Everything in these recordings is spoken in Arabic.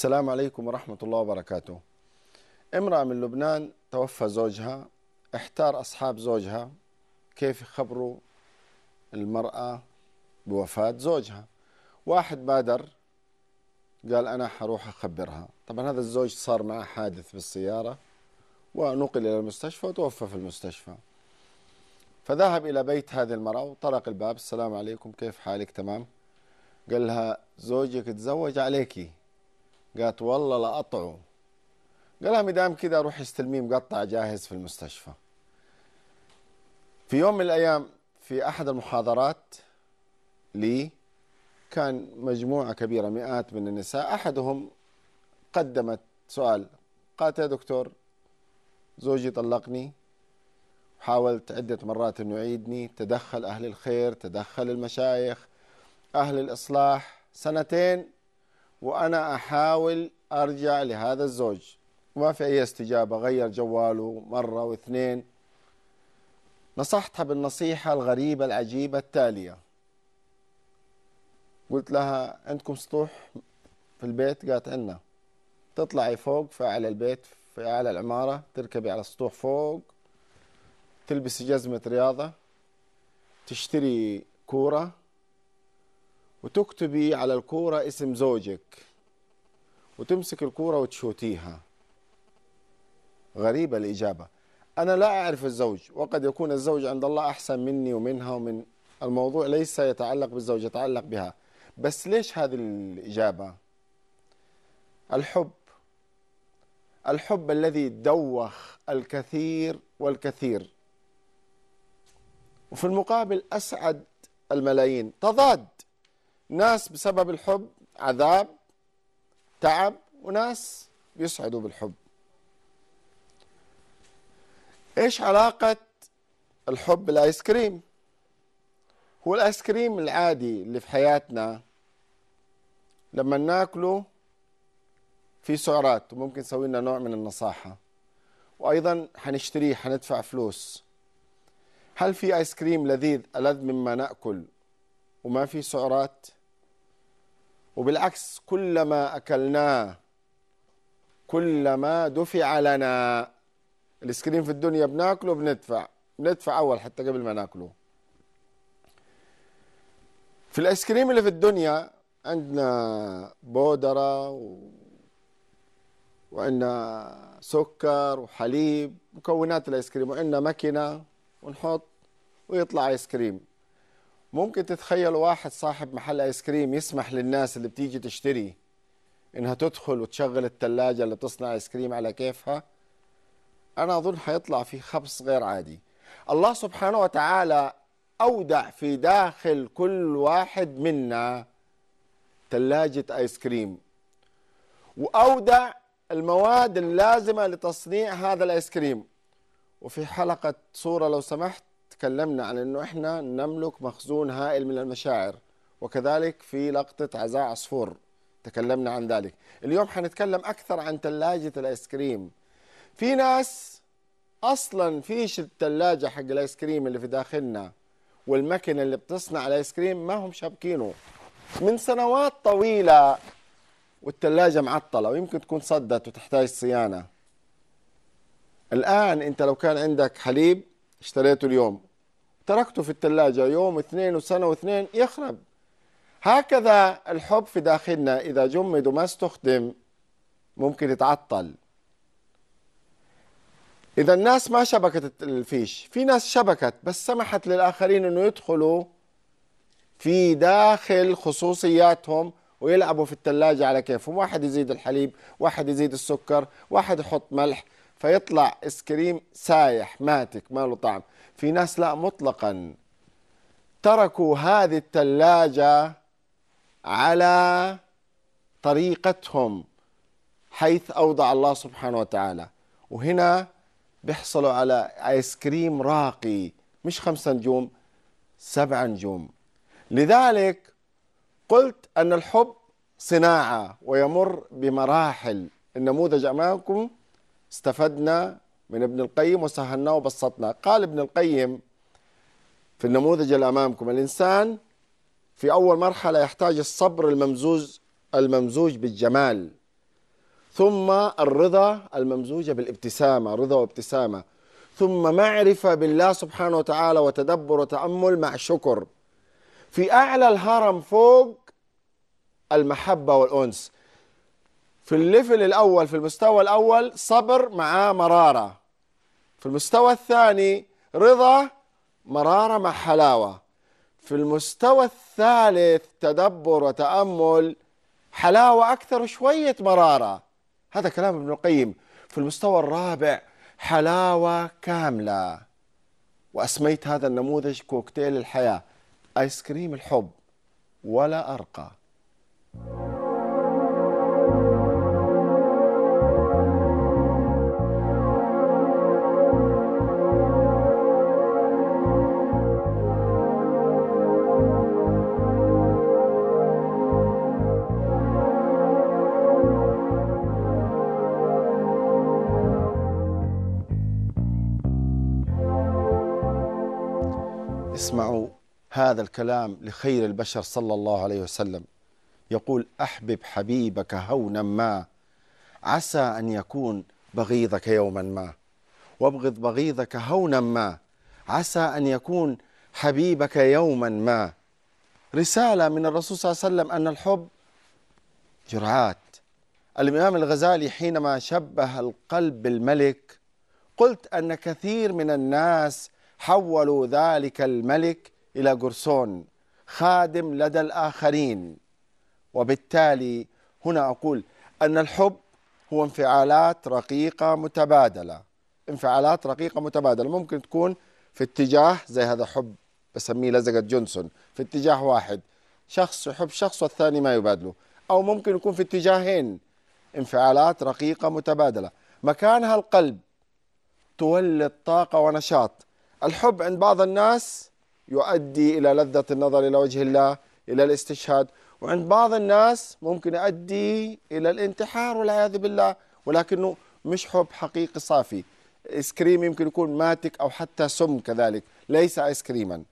السلام عليكم ورحمة الله وبركاته. امرأة من لبنان توفى زوجها، احتار أصحاب زوجها كيف يخبروا المرأة بوفاة زوجها. واحد بادر قال أنا حروح أخبرها. طبعا هذا الزوج صار معه حادث بالسيارة ونقل إلى المستشفى وتوفى في المستشفى. فذهب إلى بيت هذه المرأة وطرق الباب: السلام عليكم، كيف حالك؟ تمام. قال لها: زوجك تزوج عليكي. قالت: والله لا أطعه. قال لها: مدام كذا روح استلميه مقطع جاهز في المستشفى. في يوم من الأيام في أحد المحاضرات لي كان مجموعة كبيرة مئات من النساء، أحدهم قدمت سؤال، قالت: يا دكتور، زوجي طلقني، حاولت عدة مرات أنه يعيدني، تدخل أهل الخير، تدخل المشايخ، أهل الإصلاح، 2 وأنا أحاول أرجع لهذا الزوج وما في أي استجابة، غير جواله مرة و2. نصحتها بالنصيحة الغريبة العجيبة التالية. قلت لها: عندكم سطوح في البيت؟ قالت: عندنا. تطلعي فوق في أعلى البيت، في أعلى العمارة، تركبي على السطوح فوق، تلبسي جزمة رياضة، تشتري كورة وتكتبي على الكورة اسم زوجك وتمسك الكورة وتشوتيها. غريبة الإجابة. أنا لا أعرف الزوج، وقد يكون الزوج عند الله أحسن مني ومنها ومن الموضوع ليس يتعلق بالزوج، يتعلق بها. بس ليش هذه الإجابة؟ الحب الذي دوخ الكثير والكثير، وفي المقابل أسعد الملايين. تضاد، ناس بسبب الحب عذاب تعب، وناس بيسعدوا بالحب. إيش علاقة الحب بالآيس كريم؟ هو الآيس كريم العادي اللي في حياتنا لما ناكله في سعرات وممكن يسوي لنا نوع من النصاحة، وأيضا حنشتريه حندفع فلوس. هل في آيس كريم لذيذ ألذ مما نأكل وما في سعرات؟ وبالعكس، كلما أكلناه كلما دفع لنا. الآيس كريم في الدنيا بناكله بندفع أول حتى قبل ما ناكله. في الآيس كريم اللي في الدنيا عندنا بودرة وعندنا سكر وحليب، مكونات الآيس كريم، وعندنا مكنة ونحط ويطلع آيس كريم. ممكن تتخيل واحد صاحب محل آيس كريم يسمح للناس اللي بتيجي تشتري إنها تدخل وتشغل الثلاجة اللي تصنع آيس كريم على كيفها؟ أنا أظن حيطلع في خبص غير عادي. الله سبحانه وتعالى أودع في داخل كل واحد منا ثلاجة آيس كريم، وأودع المواد اللازمة لتصنيع هذا الآيس كريم. وفي حلقة صورة لو سمحت تكلمنا عن أنه إحنا نملك مخزون هائل من المشاعر، وكذلك في لقطة عزاء عصفور تكلمنا عن ذلك. اليوم حنتكلم أكثر عن ثلاجة الآيس كريم. في ناس أصلا فيش الثلاجة حق الآيس كريم اللي في داخلنا والمكنة اللي بتصنع الآيس كريم ما هم شابكينه من سنوات طويلة، والثلاجة معطلة ويمكن تكون صدت وتحتاج صيانة. الآن أنت لو كان عندك حليب اشتريته اليوم تركته في الثلاجة يوم 2 وسنة و2 يخرب. هكذا الحب في داخلنا إذا جمد وما استخدم ممكن يتعطل. إذا الناس ما شبكت الفيش، في ناس شبكت بس سمحت للآخرين أنه يدخلوا في داخل خصوصياتهم ويلعبوا في الثلاجة على كيفهم. واحد يزيد الحليب، واحد يزيد السكر، واحد يحط ملح، فيطلع اسكريم سايح ماتك ما له طعم. في ناس لا، مطلقا تركوا هذه الثلاجة على طريقتهم حيث أوضع الله سبحانه وتعالى، وهنا بيحصلوا على آيس كريم راقي، مش 5 نجوم، 7 نجوم. لذلك قلت أن الحب صناعة ويمر بمراحل. النموذج أمامكم استفدنا من ابن القيم وسهلناه وبسطناه. قال ابن القيم في النموذج اللي أمامكم: الإنسان في أول مرحلة يحتاج الصبر الممزوج بالجمال، ثم الرضا الممزوجة بالابتسامة، رضا وابتسامة، ثم معرفة بالله سبحانه وتعالى وتدبر وتأمل مع شكر. في أعلى الهرم فوق المحبة والأنس. في الليفل الأول، في المستوى الأول صبر مع مرارة، في المستوى الثاني رضا مرارة مع حلاوة، في المستوى الثالث تدبر وتأمل حلاوة أكثر وشوية مرارة. هذا كلام ابن القيم. في المستوى الرابع حلاوة كاملة. وأسميت هذا النموذج كوكتيل الحياة، آيس كريم الحب ولا أرقى. اسمعوا هذا الكلام لخير البشر صلى الله عليه وسلم، يقول: أحبب حبيبك هونا ما، عسى أن يكون بغيضك يوما ما، وابغض بغيضك هونا ما، عسى أن يكون حبيبك يوما ما. رسالة من الرسول صلى الله عليه وسلم أن الحب جرعات. الإمام الغزالي حينما شبه القلب بالملك، قلت أن كثير من الناس حولوا ذلك الملك إلى قرصون خادم لدى الآخرين. وبالتالي هنا أقول أن الحب هو انفعالات رقيقة متبادلة. انفعالات رقيقة متبادلة ممكن تكون في اتجاه، زي هذا حب بسميه لزقة جونسون، في اتجاه واحد، شخص يحب شخص والثاني ما يبادله، أو ممكن يكون في اتجاهين، انفعالات رقيقة متبادلة. مكانها القلب تولد طاقة ونشاط. الحب عند بعض الناس يؤدي إلى لذة النظر إلى وجه الله، إلى الاستشهاد، وعند بعض الناس ممكن يؤدي إلى الانتحار والعياذ بالله، ولكنه مش حب حقيقي صافي. ايس كريم يمكن يكون ماتك أو حتى سم كذلك، ليس ايس كريما.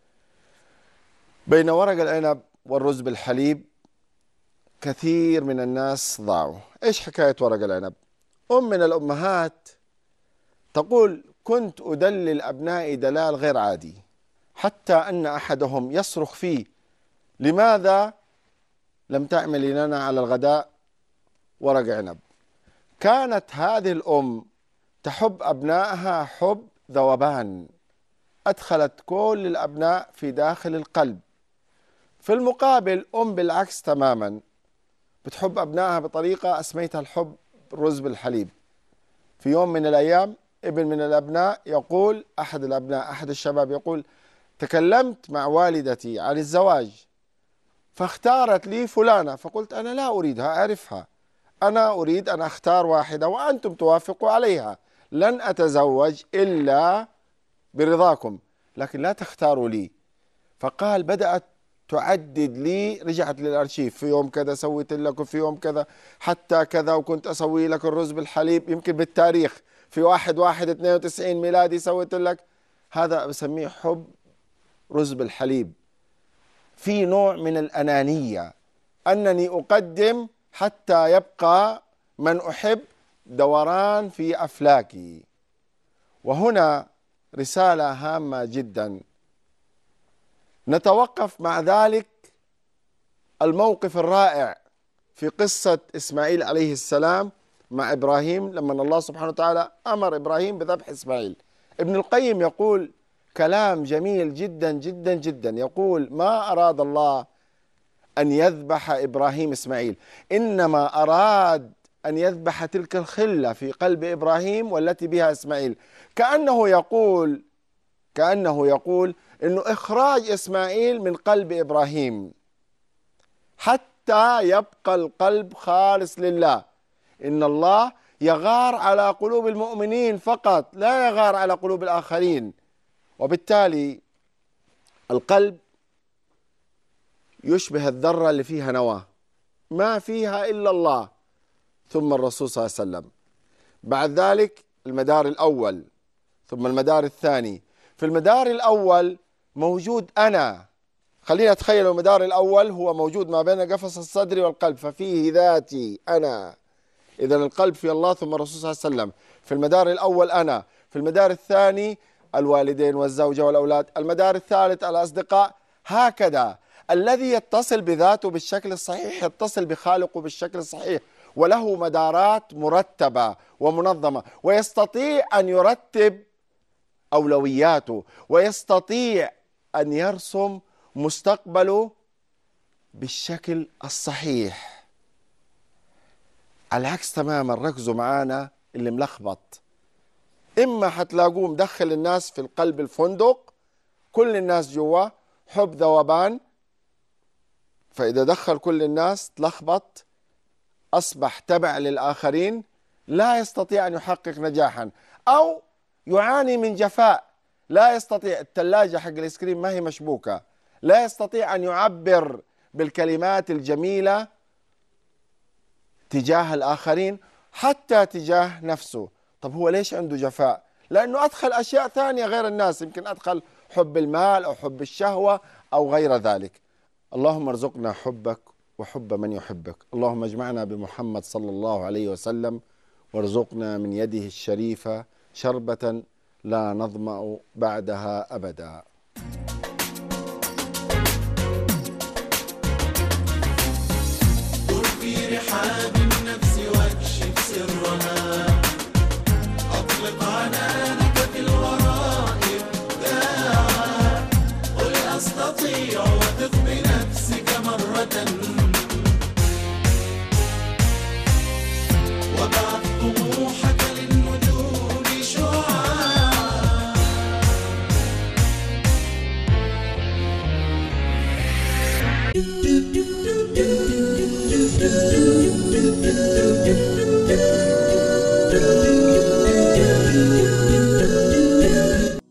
بين ورق العنب والرز بالحليب كثير من الناس ضاعوا. ايش حكاية ورق العنب؟ من الأمهات تقول: كنت أدلل أبنائي دلال غير عادي، حتى أن أحدهم يصرخ فيه: لماذا لم تعملي لنا على الغداء ورق عنب؟ كانت هذه الأم تحب أبنائها حب ذوبان، أدخلت كل الأبناء في داخل القلب. في المقابل بالعكس تماما، بتحب أبنائها بطريقة أسميتها الحب الرز بالحليب. في يوم من الأيام ابن من الأبناء يقول، أحد الشباب يقول: تكلمت مع والدتي عن الزواج فاختارت لي فلانة، فقلت: أنا لا أريدها، أعرفها، أنا أريد أن أختار واحدة وأنتم توافقوا عليها، لن أتزوج إلا برضاكم، لكن لا تختاروا لي. فقال: بدأت تعدد لي، رجعت للأرشيف، في يوم كذا سويت لك، وفي يوم كذا حتى كذا، وكنت أسوي لك الرز بالحليب يمكن بالتاريخ في 1/1/92 ميلادي سويت لك. هذا بسميه حب رز بالحليب. في نوع من الأنانية، أنني أقدم حتى يبقى من أحب دوران في أفلاكي. وهنا رسالة هامة جدا نتوقف مع ذلك الموقف الرائع في قصة إسماعيل عليه السلام مع إبراهيم، لما الله سبحانه وتعالى أمر إبراهيم بذبح إسماعيل. ابن القيم يقول كلام جميل جدا جدا جدا، يقول: ما أراد الله أن يذبح إبراهيم إسماعيل، إنما أراد أن يذبح تلك الخلة في قلب إبراهيم والتي بها إسماعيل. كأنه يقول إنه إخراج إسماعيل من قلب إبراهيم حتى يبقى القلب خالص لله. إن الله يغار على قلوب المؤمنين فقط، لا يغار على قلوب الآخرين. وبالتالي القلب يشبه الذرة اللي فيها نواة، ما فيها إلا الله، ثم الرسول صلى الله عليه وسلم. بعد ذلك المدار الأول، ثم المدار الثاني. في المدار الأول موجود أنا. خلينا نتخيل المدار الأول هو موجود ما بين قفص الصدر والقلب، ففيه ذاتي أنا. إذا القلب في الله ثم الرسول صلى الله عليه وسلم. في المدار الأول أنا، في المدار الثاني الوالدين والزوجة والأولاد، المدار الثالث الأصدقاء. هكذا الذي يتصل بذاته بالشكل الصحيح يتصل بخالقه بالشكل الصحيح، وله مدارات مرتبة ومنظمة، ويستطيع أن يرتب أولوياته، ويستطيع أن يرسم مستقبله بالشكل الصحيح. على العكس تماما، ركزوا معانا اللي ملخبط، إما حتلاقوه مدخل الناس في القلب الفندق، كل الناس جوا، حب ذوبان، فإذا دخل كل الناس تلخبط، أصبح تبع للآخرين، لا يستطيع أن يحقق نجاحا، أو يعاني من جفاء، لا يستطيع. الثلاجة حق الآيس كريم ما هي مشبوكة، لا يستطيع أن يعبر بالكلمات الجميلة تجاه الآخرين حتى تجاه نفسه. طب هو ليش عنده جفاء؟ لأنه أدخل أشياء ثانية غير الناس، يمكن أدخل حب المال أو حب الشهوة أو غير ذلك. اللهم ارزقنا حبك وحب من يحبك. اللهم اجمعنا بمحمد صلى الله عليه وسلم، وارزقنا من يده الشريفة شربة لا نظمأ بعدها أبدا.